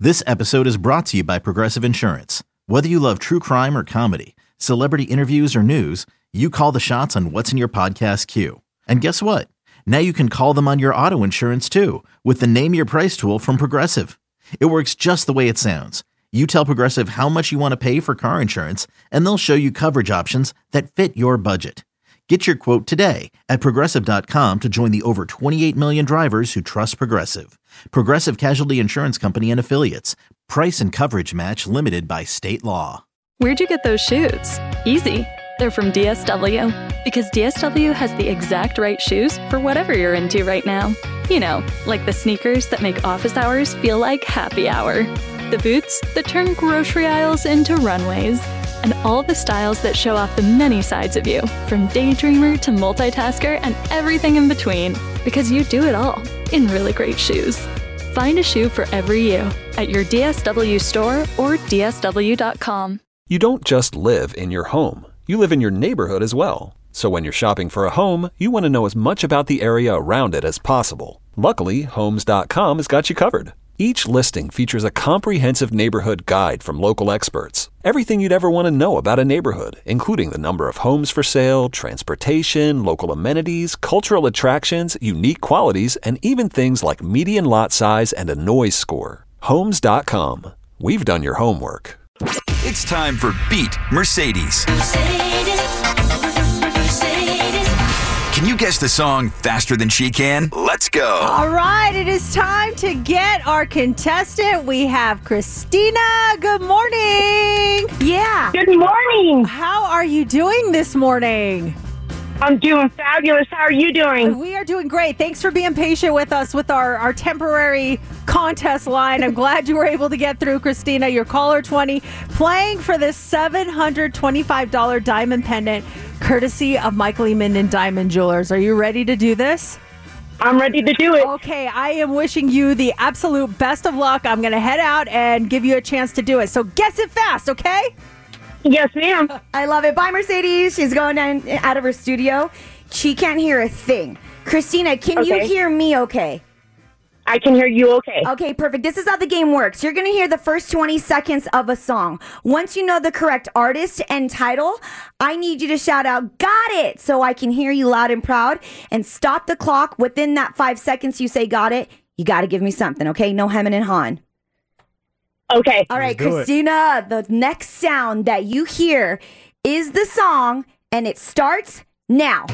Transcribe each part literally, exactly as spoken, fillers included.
This episode is brought to you by Progressive Insurance. Whether you love true crime or comedy, celebrity interviews or news, you call the shots on what's in your podcast queue. And guess what? Now you can call them on your auto insurance too with the Name Your Price tool from Progressive. It works just the way it sounds. You tell Progressive how much you want to pay for car insurance, and they'll show you coverage options that fit your budget. Get your quote today at Progressive dot com to join the over twenty-eight million drivers who trust Progressive. Progressive Casualty Insurance Company and Affiliates. Price and coverage match limited by state law. Where'd you get those shoes? Easy. They're from D S W. Because D S W has the exact right shoes for whatever you're into right now. You know, like the sneakers that make office hours feel like happy hour. The boots that turn grocery aisles into runways. And all the styles that show off the many sides of you, from daydreamer to multitasker and everything in between. Because you do it all in really great shoes. Find a shoe for every you at your D S W store or D S W dot com. You don't just live in your home. You live in your neighborhood as well. So when you're shopping for a home, you want to know as much about the area around it as possible. Luckily, Homes dot com has got you covered. Each listing features a comprehensive neighborhood guide from local experts. Everything you'd ever want to know about a neighborhood, including the number of homes for sale, transportation, local amenities, cultural attractions, unique qualities, and even things like median lot size and a noise score. Homes dot com. We've done your homework. It's time for Beat Mercedes. Mercedes, Mercedes. Can you guess the song faster than she can? Let's go. All right, it is time to get our contestant. We have Christina. Good morning. Yeah. Good morning. How are you doing this morning? I'm doing fabulous. How are you doing? We are doing great. Thanks for being patient with us with our, our temporary contest line. I'm glad you were able to get through, Christina. You're caller twenty, playing for this seven hundred twenty-five dollars diamond pendant, courtesy of Michael E. Minden Diamond Jewelers. Are you ready to do this? I'm ready to do it. Okay, I am wishing you the absolute best of luck. I'm going to head out and give you a chance to do it. So guess it fast, okay? Yes, ma'am. I love it. Bye, Mercedes. She's going down out of her studio. She can't hear a thing. Christina, can Okay. you hear me okay? I can hear you okay. Okay, perfect. This is how the game works. You're going to hear the first twenty seconds of a song. Once you know the correct artist and title, I need you to shout out, "Got it!" so I can hear you loud and proud, and stop the clock. Within that five seconds you say, "Got it," you got to give me something, okay? No hemming and hawing. Okay. All right, Christina, the next sound that you hear is the song, and it starts now.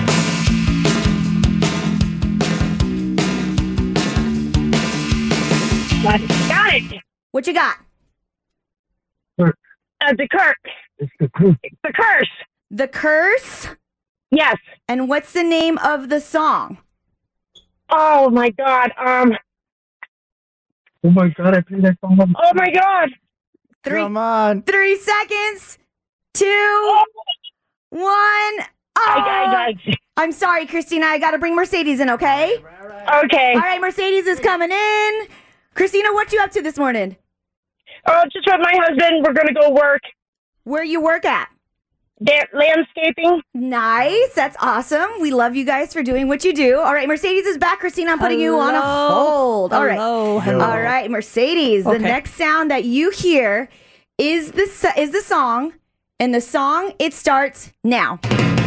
Got it. What you got? Uh, the Kirk. The curse. The Curse? Yes. And what's the name of the song? Oh, my God. Um. Oh my God, I played that song. Oh, my God. Three, Come on. Three seconds. Two. Oh, One. Oh, I, I, I'm sorry, Christina. I got to bring Mercedes in, okay? I, okay. All right, Mercedes is coming in. Christina, what you up to this morning? Oh, just with my husband. We're going to go work. Where you work at? Da- landscaping. Nice. That's awesome. We love you guys for doing what you do. All right, Mercedes is back. Christina, I'm putting you on a hold. All right. Hello. Hello. All right, Mercedes. The Okay. next sound that you hear is the so- is the song, and the song, it starts now.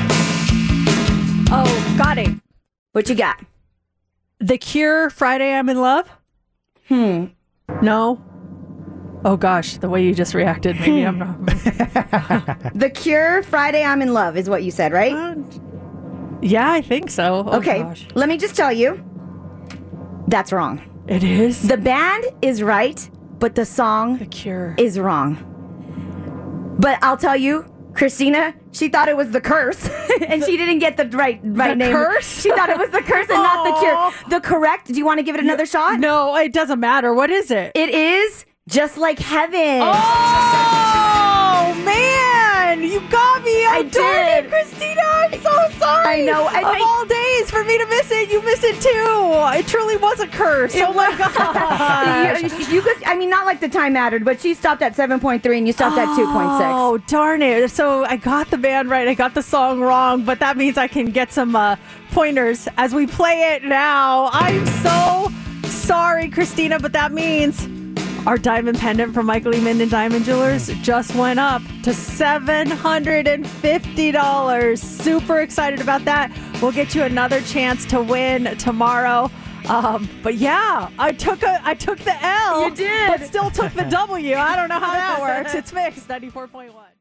Oh, got it. What you got? The Cure, Friday I'm in Love? Hmm. No? Oh, gosh, the way you just reacted, maybe I'm not. The Cure, Friday I'm in Love is what you said, right? Uh, yeah, I think so. Oh, okay. gosh. Let me just tell you, that's wrong. It is? The band is right, but the song The Cure. is wrong. But I'll tell you, Christina, she thought it was The Curse, and she didn't get the right right The name. Curse? She thought it was The Curse and not The Aw. Cure. The correct, do you want to give it another shot? No, it doesn't matter. What is it? It is Just Like Heaven. Oh, man! You got me! I Oh, darn it, did. Christina! I'm so sorry! I know, and of I- all days, for me to miss it, you miss it too! It truly was a curse! Oh my gosh! you, you could, I mean, not like the time mattered, but she stopped at seven point three and you stopped at two point six. Oh, darn it. So I got the band right. I got the song wrong, but that means I can get some uh, pointers as we play it now. I'm so sorry, Christina, but that means Our diamond pendant from Michael E. Minden Diamond Jewelers just went up to seven hundred fifty dollars. Super excited about that. We'll get you another chance to win tomorrow. Um, but yeah, I took a I took the L. You did. But still took the W. I don't know how that works. It's Mix ninety-four point one.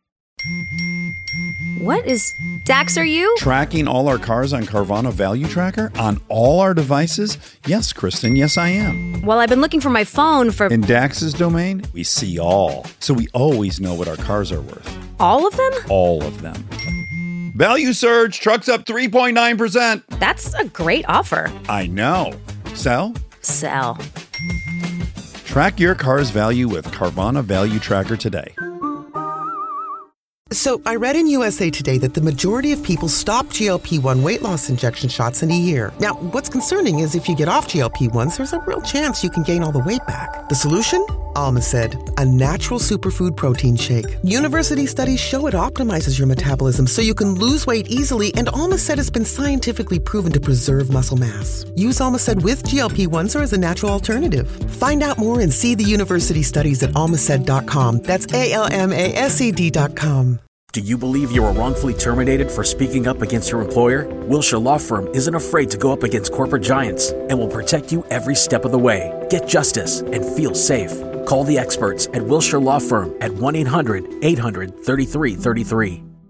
What is Dax, are you? Tracking all our cars on Carvana Value Tracker on all our devices? Yes, Kristen, yes I am. Well, I've been looking for my phone for... In Dax's domain, we see all. So we always know what our cars are worth. All of them? All of them. Value surge, trucks up three point nine percent. That's a great offer. I know. Sell? Sell. Track your car's value with Carvana Value Tracker today. So I read in U S A Today that the majority of people stop G L P one weight loss injection shots in a year. Now, what's concerning is if you get off G L P ones, there's a real chance you can gain all the weight back. The solution? Almacid, a natural superfood protein shake. University studies show it optimizes your metabolism so you can lose weight easily, and Almacid has been scientifically proven to preserve muscle mass. Use Almacid with G L P ones or as a natural alternative. Find out more and see the university studies at almacid dot com. That's A L M A S E D dot com. Do you believe you were wrongfully terminated for speaking up against your employer? Wilshire Law Firm isn't afraid to go up against corporate giants and will protect you every step of the way. Get justice and feel safe. Call the experts at Wilshire Law Firm at one eight hundred eight hundred thirty-three thirty-three.